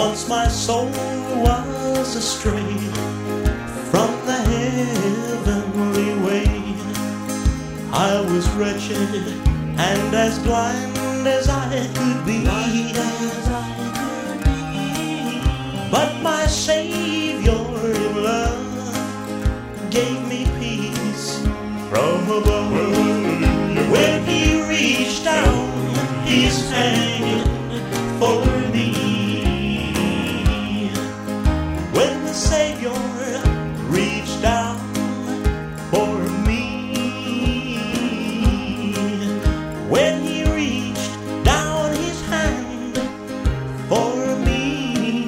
Once my soul was astray from the heavenly way. I was wretched and as blind as I could be. But my Savior in love gave me peace from above. When He reached down His hand for me, when the Savior reached down for me, when He reached down His hand for me,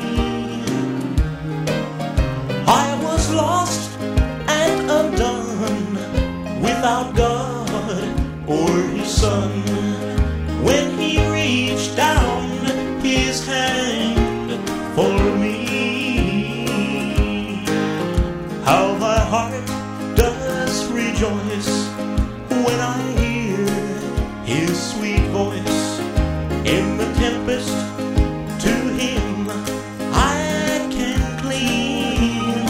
I was lost and undone, without God or His Son. When He reached down His hand for me, how my heart does rejoice when I hear His sweet voice. In the tempest to Him I can cling,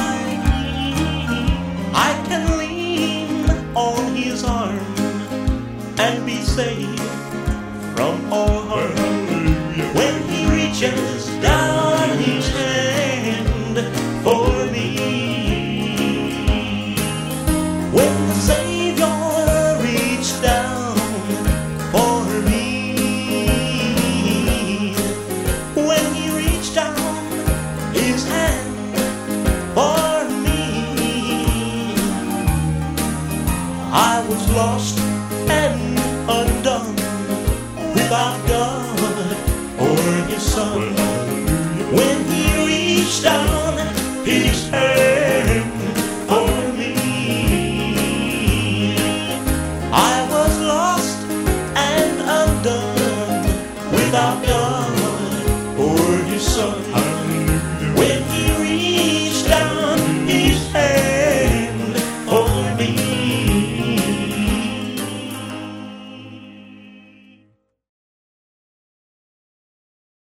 I can lean on His arm and be saved from all harm. When He reaches down His hand for me, when the Savior reached down for me, when He reached down His hand for me, I was lost and undone, without God or His Son. When He reached down His hand